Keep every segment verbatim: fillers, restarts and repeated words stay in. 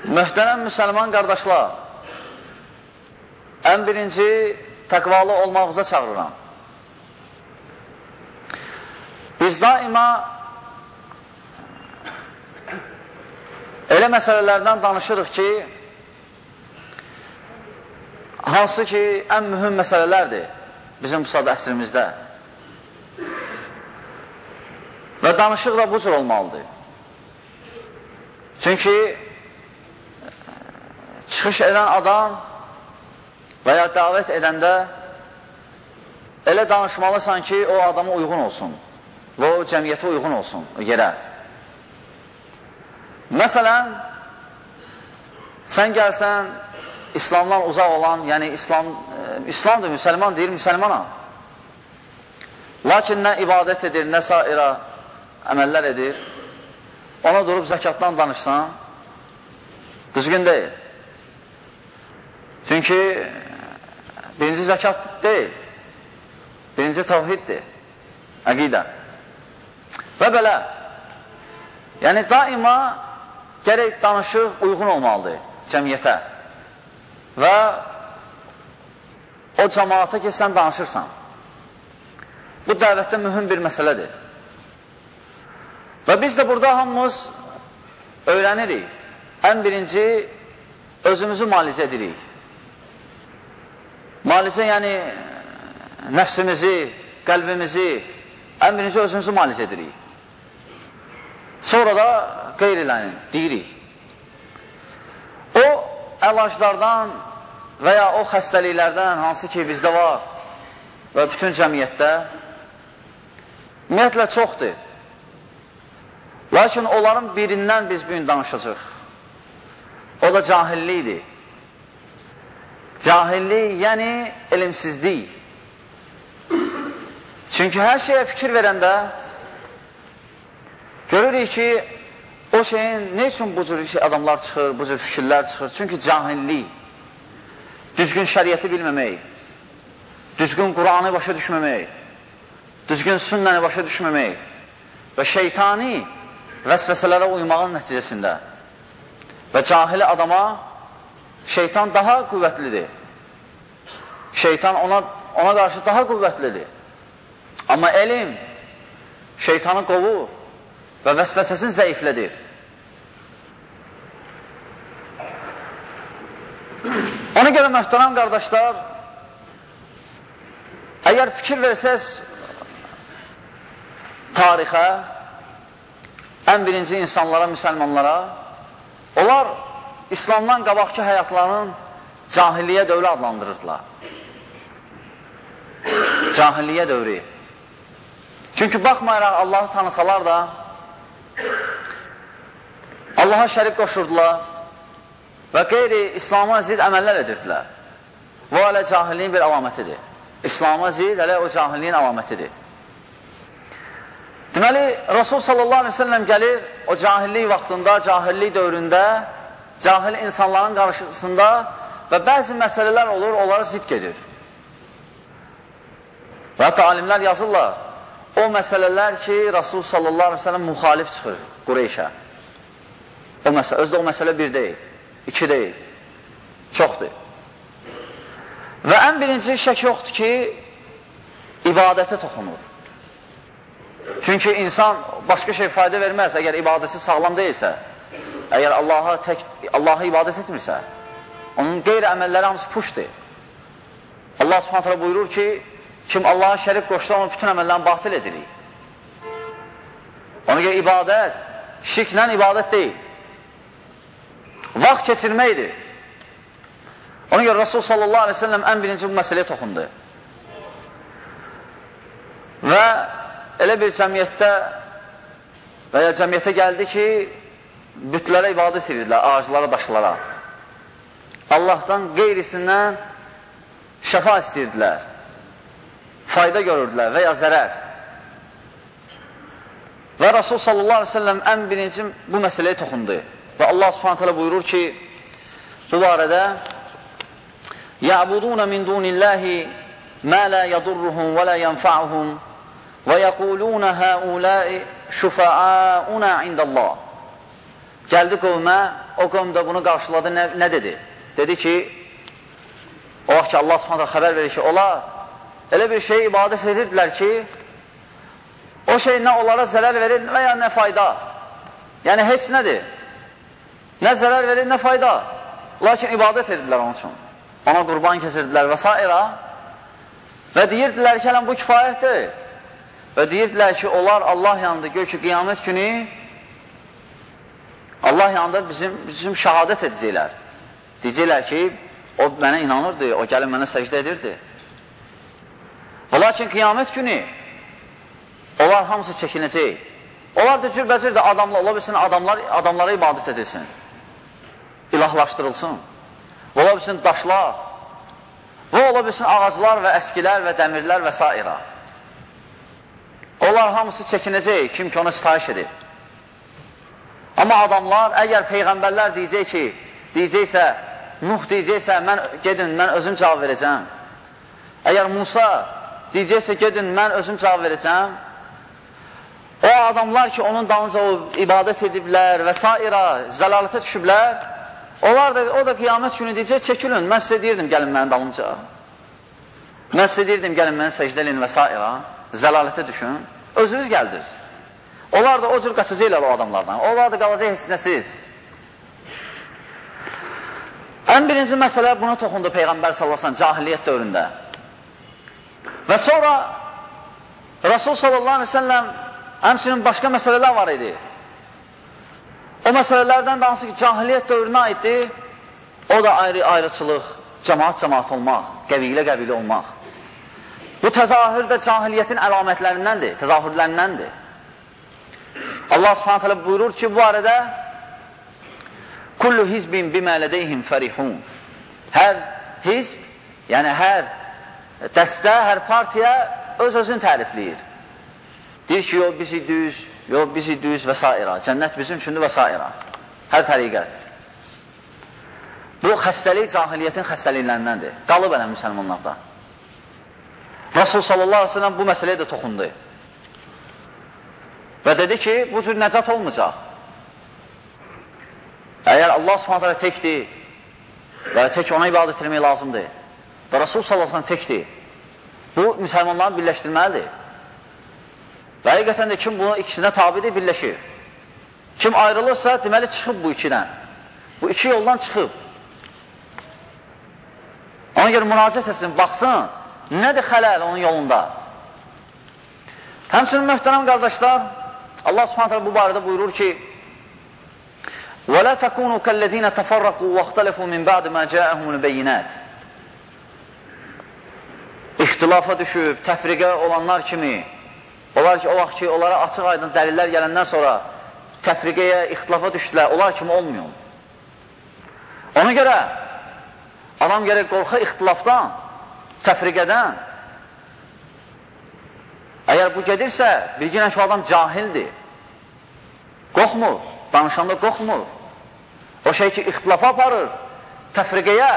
Möhtərəm müsəlman qardaşlar, ən birinci təqvalı olmağınıza çağırıram. Biz daima elə məsələlərdən danışırıq ki, hansı ki, ən mühüm məsələlərdir bizim bu sadə əsrimizdə. Və danışıq da bu cür olmalıdır. Çünki çıxış edən adam və ya dəvət edəndə elə danışmalısan ki, o adama uyğun olsun və o cəmiyyətə uyğun olsun, o yerə. Məsələn, sən gəlsən İslamdan uzaq olan, yəni İslam, İslamdır, müsəlman deyir, müsəlmana. Lakin nə ibadət edir, nə sairə əməllər edir, ona durub zəkatdan danışsan, düzgün deyil. Çünki birinci zəkat deyil, birinci tavhiddir, əqidə. Və belə, yəni daima gərək danışıq uyğun olmalıdır cəmiyyətə və o cəmaata ki, sən danışırsan. Bu dəvətdə mühüm bir məsələdir. Və biz də burada hamımız öyrənirik. Ən birinci, özümüzü müalicə edirik. Müalicə, yəni nəfsimizi, qəlbimizi, ən birinci özümüzü müalicə edirik. Sonra da qeyrilərini deyirik. O əlaclardan və ya o xəstəliklərdən, hansı ki bizdə var və bütün cəmiyyətdə, ümumiyyətlə çoxdur. Lakin onların birindən biz bugün danışacaq. O da cahillikdir. Cahillik, yəni elmsizlik. Çünki hər şeyə fikir verəndə görürük ki, o şeyin ne üçün bu cür adamlar çıxır, bu cür fikirlər çıxır? Çünki cahillik, düzgün şəriəti bilməmək, düzgün Qur'anı başa düşməmək, düzgün sünnəni başa düşməmək və şeytani vəsvəsələrə uymağın nəticəsində və cahili adama şeytan daha qüvvətlidir. Şeytan ona, ona qarşı daha qüvvətlidir. Amma elm şeytanı qovur və vəsvəsəsini zəiflədir. Ona görə möhtərəm qardaşlar, əgər fikir versəz tarixə, ən birinci insanlara, müsəlmanlara, onlar İslamdan qabaqki həyatlarının cahilliyə dövrü adlandırırdılar. Cahilliyə dövrü. Çünki baxmayaraq Allahı tanısalar da Allaha şərik qoşurdular və qeyri-İslama zid əməllər edirdilər. Bu hələ cahilliyin bir əlamətidir. İslama zid hələ o cahilliyin əlamətidir. Deməli, Rasul sallallahu aleyhi ve sellem gəlir, o cahillik vaxtında, cahillik dövründə, cahil insanların qarşısında və bəzi məsələlər olur, onları zid gedir. Və hətta alimlər yazırlar, o məsələlər ki, Rasul sallallahu aleyhi ve sellem müxalif çıxır Qureyşə. O məsələ, özdə o məsələ bir deyil, iki deyil, çoxdur. Və ən birinci şək yoxdur ki, ibadətə toxunur. Çünki insan başqa şey fayda verməz, əgər ibadəsi sağlam deyilsə, əgər Allaha, tək, Allaha ibadət etmirsə, onun qeyri əməlləri hamısı puşdur. Allah subhanət hələ buyurur ki, kim Allaha şərik qoşsa, onun bütün əməllərini batil edirik. Ona görə ibadət, şirklə ibadət deyil. Vaxt keçirməkdir. Ona görə Rasul sallallahu aleyhi ve sellem ən birinci bu məsələyə toxundu. Və elə bir cəmiyyətdə və ya cəmiyyətə gəldi ki, bütlərə ibadət edirlər, ağaclara, daşlara. Allahdan qeyrisindən şəfa istəyirdilər, fayda görürdülər və ya zərər. Və Rasul sallallahu aleyhi ve sellem ən birinci bu məsələyə toxundu. Və Allah subhanət hələ buyurur ki, bu barədə يَعْبُدُونَ مِنْ دُونِ اللّٰهِ مَا لَا يَضُرُّهُمْ وَلَا يَنْفَعُهُمْ وَيَقُولُونَ هَؤُلَاءِ شُفَعَاؤُنَا عِنْدَ اللّٰهِ Gəldi qövmə, o qövm də bunu qarşıladı, nə, nə dedi? Dedi ki, o vaxt ki, Allah Subhanahu xəbər verir ki, onlar elə bir şey ibadət edirdilər ki, o şey nə onlara zərər verir və ya nə fayda. Yəni, heç nədir. Nə zərər verir, nə fayda. Lakin ibadət edirdilər onun üçün. Ona qurban kesirdilər və s. Və deyirdilər ki, bu kifayətdir. Və deyirdilər ki, onlar Allah yanında, gör ki, qiyamət günü Allah yanında bizim, bizim şəhadət edəcəklər. Deyəcəklər ki, o mənə inanırdı, o gəlib mənə səcdə edirdi. Lakin qiyamət günü onlar hamısı çəkinəcək. Onlar da cürbəcür də adamlar, ola bilsin, adamlar, adamlara ibadət edilsin. İlahlaşdırılsın. Ola bilsin, daşlar. Və ola bilsin, ağaclar və əskilər və dəmirlər və s. Onlar hamısı çəkinəcək, kim ki onu sitayiş edib. Amma adamlar, əgər peyğəmbərlər deyəcək ki, deyəcəksə, Nuh deyəcəksə, mən gedin, mən özüm cavab verəcəm. Əgər Musa deyəcəksə, gedin, mən özüm cavab verəcəm. O adamlar ki, onun dalınca o ibadət ediblər və s. zəlalətə düşüblər, onlar da, o da qiyamət günü deyəcək, çəkilin, mən sizə deyirdim, gəlin mənim dalınca. Mən sizə deyirdim, gəlin mənə səcdə edin və s. Zəlalətə düşün, özünüz gəldiniz. Onlar da o cür qaçacaqlar o adamlardan. Onlar da qalacaq hisnəsiz. Ən birinci məsələ buna toxundu Peyğəmbər sallallahu əleyhi və səlləm cahiliyyət dövründə. Və sonra Rasul sallallahu əleyhi və səlləm həmçinin başqa məsələlər var idi. O məsələlərdən də hansı ki, cahiliyyət dövrünə aiddir, o da ayrı-ayrıçılıq, cəmaat-cəmaat olmaq, qəbilə-qəbilə olmaq. Bu təzahür də cahiliyyətin əlamətlərindəndir, təzahürlərindəndir. Allah subhanət hələ buyurur ki, bu arada Kullu hizbin bimə lədeyhim fərihun. Hər hizb, yəni hər dəstə, hər partiya öz-özünü tərifləyir. Deyir ki, yox, bizi düz, yox, bizi düz və s. Cənnət bizim üçündür və s. Hər təriqət. Bu xəstəlik cahiliyyətin xəstəliklərindəndir. Qalıb ələm müsəlmanlarda. Rasul sallallahu aleyhi ve sellem bu məsələyə də toxundu. Və dedi ki, bu cür nəcat olmayacaq. Əgər Allah subhanətə alə təkdir və tək ona ibadət etmək lazımdır və Rasul sallallahu aleyhi ve sellem təkdir, bu müsəlmanları birləşdirməlidir. Və həqiqətən də kim bunu ikisinə tabidir, birləşir. Kim ayrılırsa, deməli çıxıb bu ikidən. Bu iki yoldan çıxıb. Ona görə müraciət etsin, baxsın, nədir xələl onun yolunda? Həmçinin möhtərəm qardaşlar, Allah subhanətə bu barədə buyurur ki, وَلَا تَكُونُوا كَالَّذِينَ تَفَرَّقُوا وَاخْتَلَفُوا مِنْ بَعْدِ مَا جَاءَهُمُ الْبَيِّنَاتِ İxtilafa düşüb, təfriqə olanlar kimi, onlar ki, o vaxt ki, onlara açıq aydın dəlillər gələndən sonra təfriqəyə, ixtilafa düşdülər, onlar kimi olmuyor. Ona görə adam gərək qorxa ixtilafdan, təfriqədən. Əgər bu gedirsə, bilginə ki, adam cahildir. Qorxmur, danışanda qorxmur. O şey ki, ixtilafa aparır, təfriqəyə.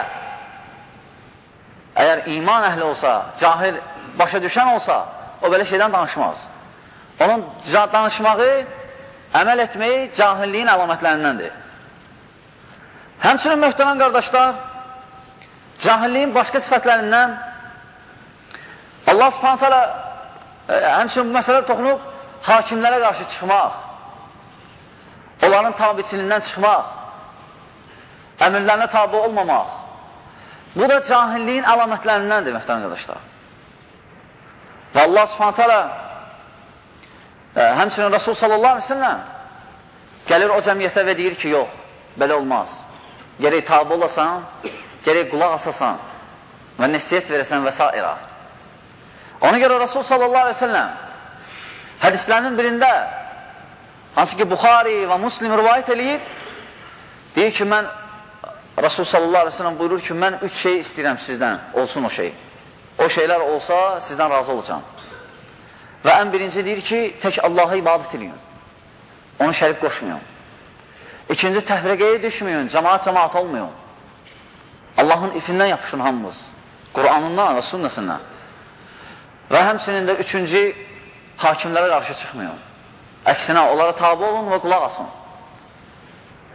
Əgər iman əhli olsa, cahil, başa düşən olsa, o belə şeydən danışmaz. Onun danışmağı, əməl etməyi cahilliyin əlamətlərindəndir. Həmçinin möhtərəm qardaşlar, cahilliyin başqa sifətlərindən Allah subhanət hələ həmçinin bu məsələ toxunub hakimlərə qarşı çıxmaq, onların tabiçilindən çıxmaq, əmirlərinə tabi olmamaq. Bu da cahilliyin əlamətlərindəndir, möhtərəm qardaşlar. Və Allah subhanət hələ həmçinin Rasul sallallahu aleyhi ve sellem gəlir o cəmiyyətə və deyir ki, yox, belə olmaz. Gərək tabi olasan, gərək qulaq asasan və nəsiyyət verəsən və s. Ona görə Rasul sallallahu aleyhi ve sellem hədislərinin birində, hansı ki Buxari və Muslim rivayət eləyib, deyir ki, mən Rasul sallallahu aleyhi ve sellem buyurur ki, mən üç şey istəyirəm sizdən, olsun o şey. O şeylər olsa, sizdən razı olacağım. Və ən birinci deyir ki, tək Allaha ibadət edin. Onu şərik qoşmayın. İkinci, təfriqəyə düşməyin, cəmaat-cəmaat olmayın. Allahın ifindən yapışın hamımız. Qur'anından və sünnəsindən. Və həmçinin də üçüncü, hakimlərə qarşı çıxmayın. Əksinə, onlara tabi olun və qulaq asın.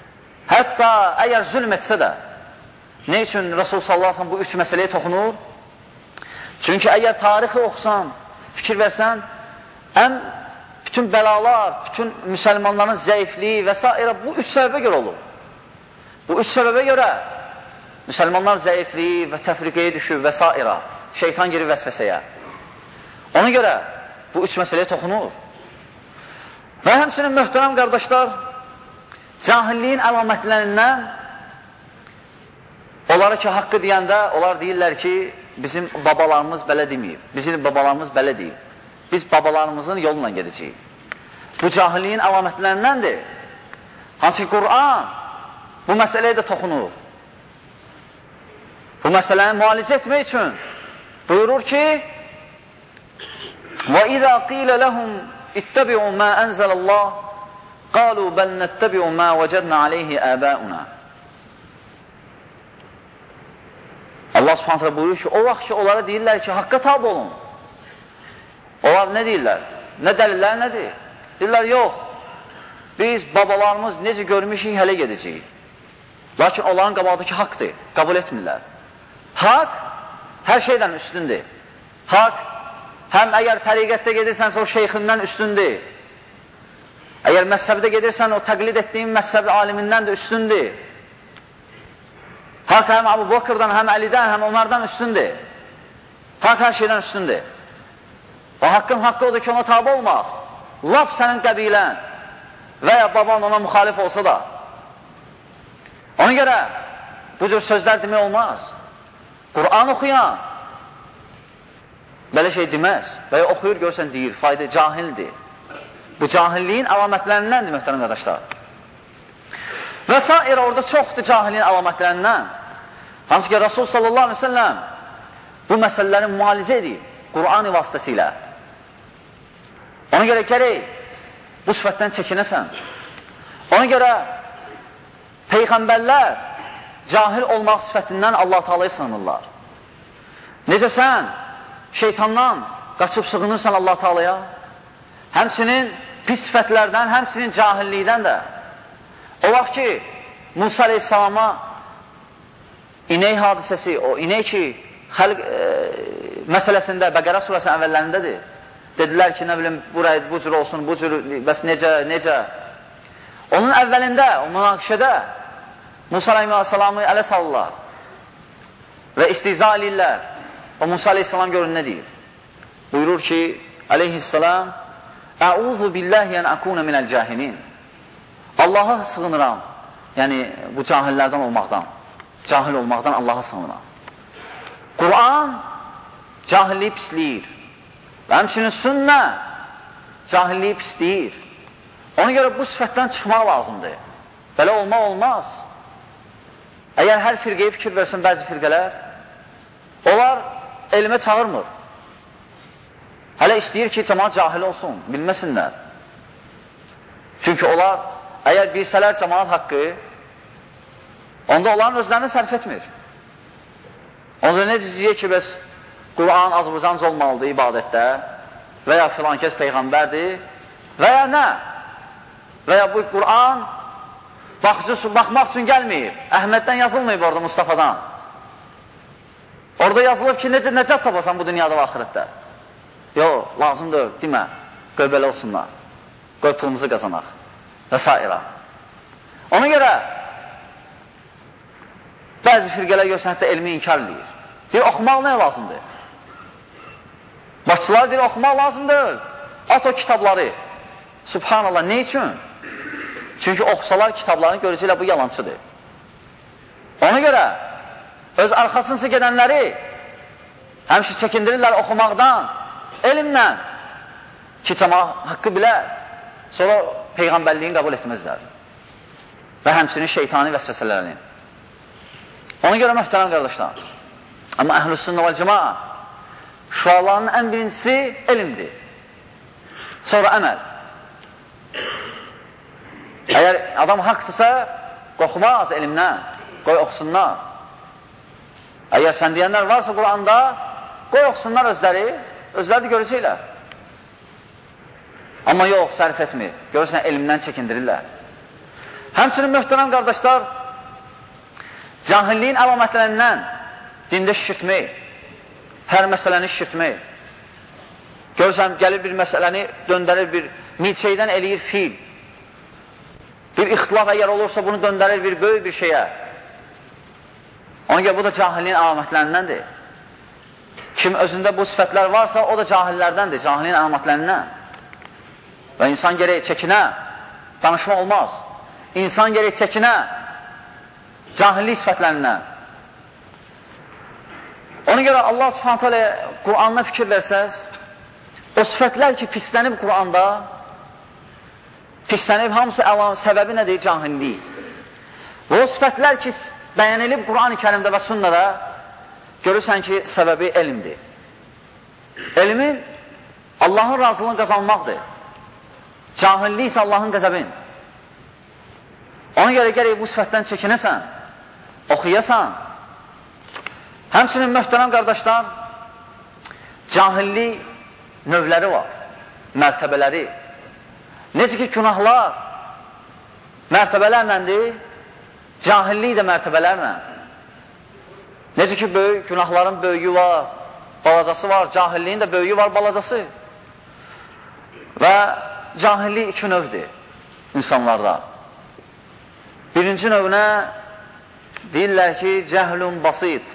Hətta əgər zülm etsə də, ne üçün Rasul sallallahu aleyhi ve sellem bu üç məsələyə toxunur? Çünki əgər tarixi oxusan, fikir versən, ən bütün bəlalar, bütün müsəlmanların zəifliyi və s. bu üç səbəbə görə olur. Bu üç səbəbə görə müsəlmanlar zəifliyi və təfriqəyə düşür və s. Şeytan girir vəsvəsəyə. Ona görə bu üç məsələyə toxunur. Və həmçinin möhtərəm qardaşlar, cahilliyin əlamətlərindən onlara ki, haqqı deyəndə, onlar deyirlər ki, bizim babalarımız belə deməyib, bizim babalarımız belə deyib. Biz babalarımızın yolundan gedəcəyik. Bu cahilliyin əlamətlərindəndir. Hansı ki, Qur'an bu məsələyə də toxunur. Bu məsələni müalicə etmək üçün buyurur ki, وَإِذَا قِيلَ لَهُمْ اتَّبِعُوا مَا أَنزَلَ اللّٰهِ قَالُوا بَلْ نَتَّبِعُ مَا وَجَدْنَا عَلَيْهِ آبَاؤُنَا. Allah subhanətlə buyurur ki, o vaxt ki, onlara deyirlər ki, haqqa tabi olun. Onlar nə deyirlər? Nə dəlillər nədir? Deyirlər, yox, biz babalarımız necə görmüşük, hələ gedəcəyik. Lakin onların qabağdakı haqdır, qəbul etmirlər. Haqq hər şeydən üstündür. Haqq həm əgər təriqətdə gedirsənsə o şeyxindən üstündür. Əgər məzhəbdə gedirsən o təqlid etdiyin məzhəb alimindən də üstündür. Haqq həm Əbu Bakırdan, həm Əlidən, həm Ömərdən üstündür. Haqq hər şeydən üstündür. O haqqın haqqı odur ki, ona tabi olmaq. Laf sənin qəbilən və ya baban ona müxalif olsa da. Ona görə bu cür sözlər demək olmaz. Qur'an oxuyan belə şey deməz. Və ya oxuyur, görsən deyir, fayda cahildir. Bu cahilliyin əlamətlərindəndir, möhtərəm qardaşlar. Və s. orada çoxdur cahilliyin əlamətlərindən. Hansı ki, Rasul sallallahu aleyhi ve sellem bu məsələləri müalicə edir Qur'an vasitəsilə. Ona görə gərək bu sifətdən çəkinəsən. Ona görə Peyğəmbərlər cahil olmaq sifətindən Allah Teala'yı sığınırlar. Necə sən şeytandan qaçıb sığınırsan Allah Teala'ya, həmçinin pis sifətlərdən, həmçinin cahillikdən də. O vaxt ki, Musa aleyhissalama inək hadisəsi, o inək ki, xəlq e, məsələsində, Bəqərə surəsinin əvvəllərindədir. Dedilər ki, nə bilim, burayı bu cür olsun, bu cür, bəs necə, necə. Onun əvvəlində, o münaqişədə Musa aleyhissalamı ələ salırlar və istihza eləyirlər. O Musa aleyhissalam görün nə deyir? Buyurur ki, aleyhissalam, Əuzu billahi ən əkunə minəl cahilin. Allah'a sığınıram, yəni bu cahillərdən olmaqdan, cahil olmaqdan Allah'a sığınıram. Qur'an cahilliyi pisləyir və həmçinin sünnə cahilliyi pisləyir. Ona görə bu sifətdən çıxmaq lazımdır. Belə olmaq olmaz. Əgər hər firqəyə fikir versin bəzi firqələr, onlar elmə çağırmır. Hələ istəyir ki, cəmaat cahil olsun, bilməsinlər. Çünki onlar, əgər bilsələr cəmaat haqqı, onda onların özlərini sərf etmir. Onda nə deyəcək ki, bəs Qur'an azbucanc olmalıdır ibadətdə və ya filan kəs Peyğəmbərdir və ya nə? Və ya bu Qur'an baxmaq üçün gəlməyib. Əhməddən yazılmayıb orada, Mustafadan. Orada yazılıb ki, necə nəcət tapasan bu dünyada və axirətdə. Yox, lazımdır, demə, qoy belə olsunlar, qoy pulumuzu qazanaq və s. Ona görə bəzi firqələr görsən, hətta elmi inkar edir. Deyir, oxumaq nə lazımdır? Başçılar deyir, oxumaq lazımdır. At o kitabları. Subhanallah, ne üçün? Çünki oxusalar kitablarını görəcəklər, bu yalancıdır. Ona görə öz arxasınca gedənləri həmişə çəkindirirlər oxumaqdan, elmlə ki, cəmaat haqqı bilər, sonra Peyğəmbərliyin qəbul etməzlər və həmçinin şeytani vəsvəsələrini. Ona görə möhtərəm qardaşlar, amma əhl-i sünnə və cəmaə şüalarının ən birincisi elmdir, sonra əməl. Əgər adam haqdırsa, qorxmaz elmdən, qoy oxusunlar. Əgər sən deyənlər varsa Qur'anda, qoy oxusunlar özləri, özləri də görəcəklər. Amma yox, sərf etmir. Görürsən, elmdən çəkindirirlər. Həmçinin möhtərəm qardaşlar, cahilliyin əlamətlərindən dində şişirtmək, hər məsələni şişirtmək. Görürsən, gəlir bir məsələni döndərir bir milçəkdən eləyir fil. Bir ixtilaf əgər olursa, bunu döndərir bir böyük bir şeyə. Ona görə bu da cahilliyin əlamətlərindəndir. Kim özündə bu sifətlər varsa, o da cahillərdəndir, cahilliyin əlamətlərindən. Və insan gərək çəkinə, danışma olmaz. İnsan gərək çəkinə, cahillik sifətlərindən. Ona görə Allah Subhanahu taala Qur'anına fikir versəz, o sifətlər ki, pislənib Qur'anda, pislənib hamısı əlam, səbəbi nədir? Cahillik. Və o sifətlər ki, bəyənilib Qur'an-ı Kərimdə və sünnədə, görürsən ki, səbəbi elmdir. Elmin Allahın razılığını qazanmaqdır. Cahillik isə Allahın qəzəbin. Ona görə gərək bu sifətdən çəkinəsən, oxuyasan. Həmçinin möhtərəm qardaşlar, cahillik növləri var, mərtəbələri. Necə ki, günahlar mərtəbələrləndir, cahillik də mərtəbələrlə. Necə ki, böyük, günahların böyüyü var, balacası var, cahilliyin də böyüyü var, balacası. Və cahillik iki növdür insanlarda. Birinci növünə deyirlər ki, cəhlun basit.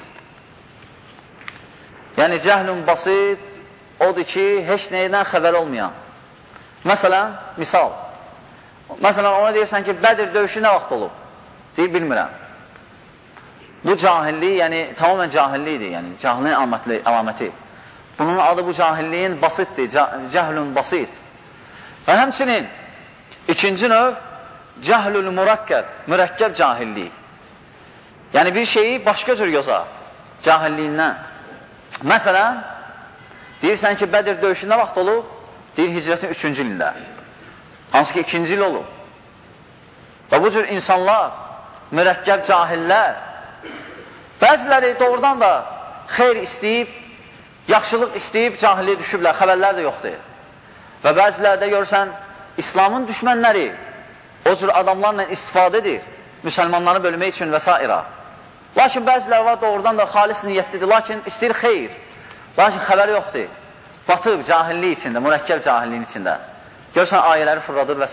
Yəni, cəhlun basit odur ki, heç neydən xəbər olmayan. Məsələn, misal. Məsələn, ona deyirsən ki, Bədir döyüşü nə vaxt olub? Deyir, bilmirəm. Bu cahillik, yəni tamamən cahillikdir, yəni cahilliyin əlaməti. Bunun adı bu cahilliyin basitdir, cəhlun basit. Və həmçinin ikinci növ, cəhlül murakkəb, mürəkkəb cahillik. Yəni bir şeyi başqa cür yoza, cahilliyindən. Məsələn, deyirsən ki, Bədir döyüşü nə vaxt olub? Deyir, hicrətin üçüncü ilində. Hansı ki, ikinci il olub. Və bu cür insanlar, mürəkkəb cahillər, bəziləri doğrudan da xeyr istəyib, yaxşılıq istəyib, cahilliyə düşüblər, xəbərlər də yoxdur. Və bəziləri də görürsən, İslamın düşmənləri o cür adamlarla istifadə edir, müsəlmanları bölmək üçün və s. Lakin bəziləri var, doğrudan da xalis niyyətlidir, lakin istəyir xeyr, lakin xəbəri yoxdur. Batıb cahillik içində, mürəkkəb cahilliyin içində. Görürsən, ayələri fırladır və s.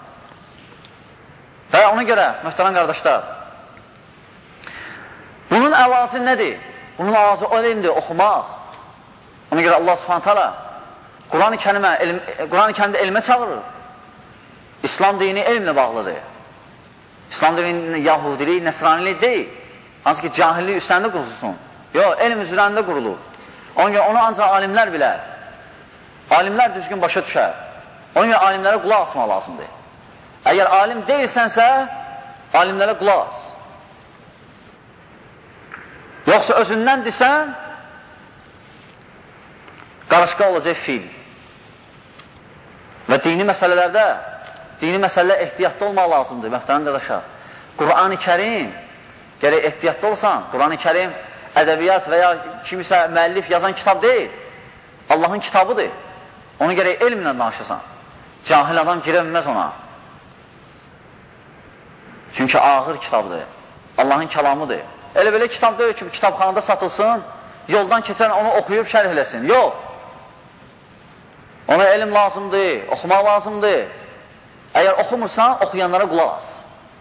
Və ona görə, möhtərəm qardaşlar, bunun əlacı nədir? Bunun əlacı o elmdir, oxumaq. Ona görə Allah Subhanahu taala Quran-ı Kərimə, Quran-ı Kərimdə elmə çağırır. İslam dini elmlə bağlıdır. İslam dini yahudilik, nəsranilik deyil. Hansı ki, cahillik üstəndə qurulsun. Yox, elm üzrəndə qurulur. Ona görə onu ancaq alimlər bilər. Alimlər düzgün başa düşər. Ona görə alimlərə qulaq asmaq lazımdır. Əgər alim deyilsənsə, alimlərə qulaq as. Yoxsa özündən desən, qarışqa olacaq fil. Və dini məsələlərdə, dini məsələlər ehtiyatlı olmaq lazımdır, möhtərəm qardaşlar. Qur'an-ı Kərim, gərək ehtiyatlı olsan, Qur'an-ı Kərim ədəbiyyat və ya kimisə müəllif yazan kitab deyil, Allahın kitabıdır. Onu gərək elmlə danışasan. Cahil adam girəməz ona. Çünki ağır kitabdır, Allahın kəlamıdır. Elə belə kitab deyil ki, kitabxanada satılsın, yoldan keçən onu oxuyub şərh eləsin. Yox. Ona elm lazımdır, oxumaq lazımdır. Əgər oxumursan, oxuyanlara qulaq as.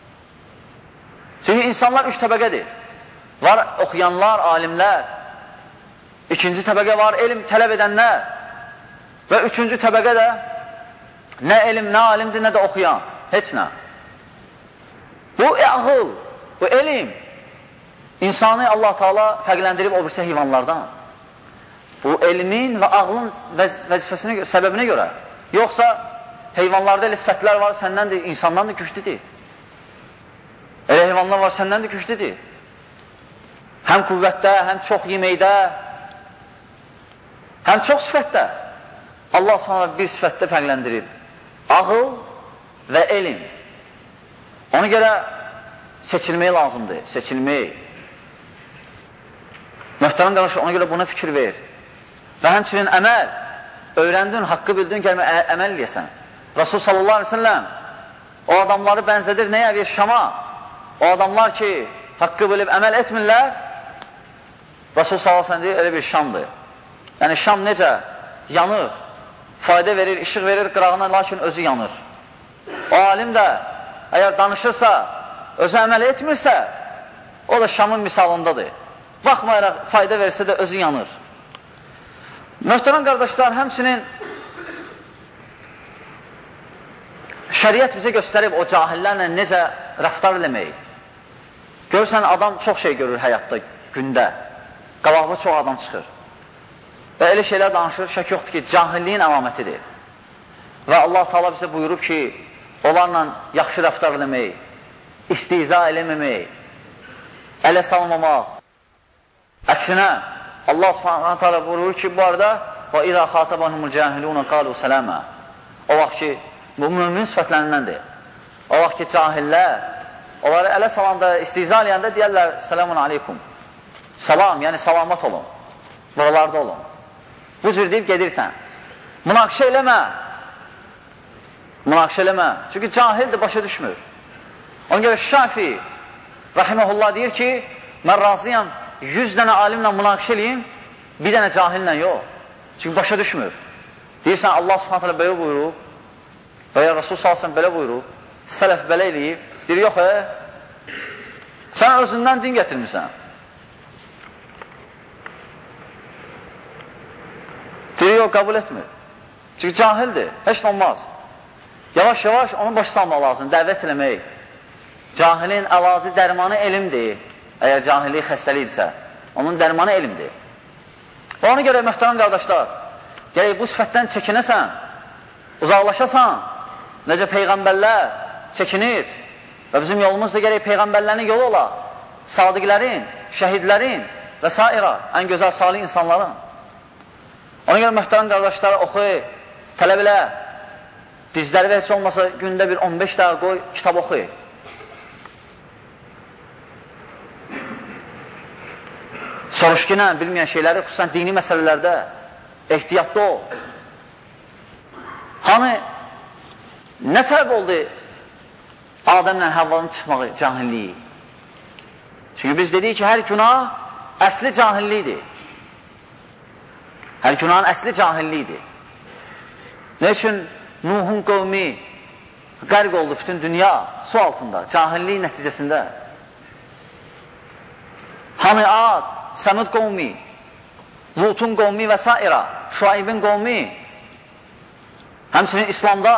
Çünki insanlar üç təbəqədir. Var oxuyanlar, alimlər. İkinci təbəqə var, elm tələb edənlər. Və üçüncü təbəqə də nə elm, nə alimdir, nə də oxuyan. Heç nə. Bu ağıl, bu elm insanı Allah Taala fərqləndirib o birisi heyvanlardan. Bu elmin və ağlın vəzifəsinə görə, səbəbinə görə. Yoxsa heyvanlarda elə sifətlər var, səndən də, insandan da güclüdür. Elə heyvanlar var, səndən də güclüdür. Həm qüvvətdə, həm çox yeməkdə, həm çox sifətdə. Allah Subhanahu bir sifətdə fərqləndirib. Ağıl və elm. Ona görə seçilmək lazımdır, seçilmək. Möhtərəm qardaşlar, ona görə buna fikir ver. Və həmçinin əməl, öyrəndin, haqqı bildin, gəlmə əməl eləyəsən. Rasul sallallahu aleyhi ve sellem o adamları bənzədir nəyə? Bir şama. O adamlar ki, haqqı bilib əməl etmirlər, Rasul sallallahu əleyhi və səlləm deyir, elə bir şamdır. Yəni, şam necə? Yanır, fayda verir, işıq verir qırağına, lakin özü yanır. O alim də, əgər danışırsa, özü əməl etmirsə, o da şamın misalındadır. Baxmayaraq, fayda versə də özü yanır. Möhtərəm qardaşlar, həmçinin şəriət bizə göstərib o cahillərlə necə rəftar eləmək. Görürsən, adam çox şey görür həyatda, gündə. Qabağına çox adam çıxır. Və elə şeylər danışır, şək yoxdur ki, cahilliyin əlamətidir. Və Allah Teala bizə buyurub ki, onlarla yaxşı rəftar eləmək, istiza eləməmək, ələ salmamaq. Əksinə, Allah Subhanahu Teala buyurur ki, bu arada və izə xatabahumul cahilun qalu salama. O vaxt ki, bu mömin sifətlərindəndir. O vaxt ki, cahillər onları ələ salanda, istiza eləyəndə deyərlər, selamun aleykum. Salam, yəni salamat olun. Buralarda olun. Bu cür deyib gedirsən. Münaqişə eləmə. Münaqişə eləmə. Çünki cahildir, başa düşmür. Ona görə Şafi rahiməhullah deyir ki, mən razıyam yüz dənə alimlə münaqişə eləyim, bir dənə cahillə yox. Çünki başa düşmür. Deyirsən, Allah subhanət hələ belə buyurub, və ya Rasul salsın belə buyurub, sələf belə eləyib, deyir, yox, e, sən özündən din gətirmirsən. Deyir, yox, qəbul etmir. Çünki cahildir, heç olmaz. Yavaş-yavaş onun başı salmaq lazım, dəvət eləmək. Cahilin əlacı dərmanı elmdir. Əgər cahillik xəstəlikdirsə, onun dərmanı elmdir. Və ona görə, möhtərəm qardaşlar, gələk bu sifətdən çəkinəsən, uzaqlaşasan, necə Peyğəmbərlər çəkinir və bizim yolumuz da gələk Peyğəmbərlərin yolu ola, sadiqlərin, şəhidlərin və s. ən gözəl salih insanların. Ona görə möhtərəm qardaşlara oxu, tələb elə, dizləri və heç olmasa gündə bir on beş dəqiqə qoy, kitab oxu. Soruşqinə, bilməyən şeyləri, xüsusən dini məsələlərdə ehtiyatlı ol. Hani, nə səbəb oldu Adəmlə Həvvanın çıxmağı cahilliyi? Çünki biz dedik ki, hər günah əsli cahillikdir. Hər günahın əsli cahillikdir. Nə üçün Nuhun qövmi qərq oldu bütün dünya su altında, cahillik nəticəsində? Hani Ad, Səmud qovmi, Lutun qovmi və s. Şuaybin qovmi, həmçinin İslamda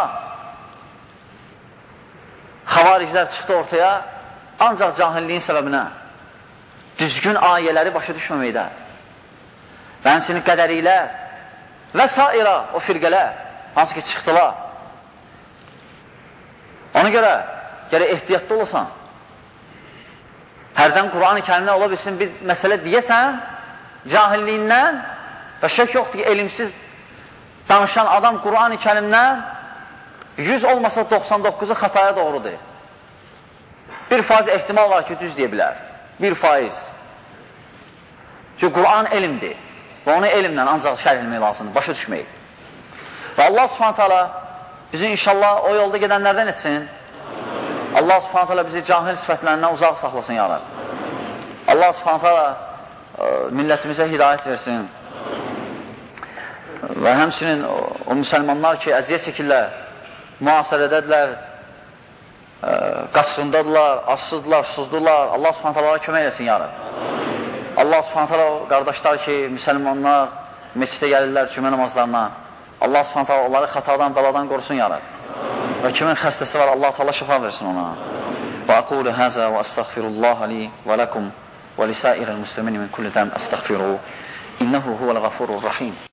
xavariclər çıxdı ortaya, ancaq cahilliyin səbəbinə, düzgün ayələri başa düşməməkdə və həmçinin qədərilər və s. o firqələr, hansı ki çıxdılar. Ona görə, gələ ehtiyatlı olasan, hərdən Quran-ı Kərimdə ola bilsin bir məsələ deyəsən, cahilliyindən və şək yoxdur ki, elimsiz danışan adam Quran-ı Kərimdən yüz olmasa doxsan doqquzu xataya doğrudur. Bir faiz ehtimal var ki, düz deyə bilər. Bir faiz. Çünki Quran elmdir və onu elmlə ancaq şərh etmək lazımdır, başa düşmək. Və Allah subhanət hala bizi inşallah o yolda gedənlərdən etsin. Allah subhanət hala bizi cahil sifətlərindən uzaq saxlasın, ya Rab. Allah subhanət hala millətimizə hidayət versin. Və həmçinin o, o müsəlmanlar ki, əziyyət çəkirlər, müasirədədirlər, qaçqındadırlar, açsızdırlar, susuzdular. Allah subhanət hala kömək eləsin, ya Rab. Allah subhanət hala qardaşlar ki, müsəlmanlar meçidə gəlirlər cümə namazlarına. Allah subhanət hala onları xatadan, daladan qorusun, ya Rab. Və kimin xəstəsi var, Allah Teala şifa versin ona. Və aqulu həzə və əstəğfirullah li və ləkum və lisairəl müslimin min kulli zəm əstəğfiru. İnnəhu huvəl-ğafurur-rahim.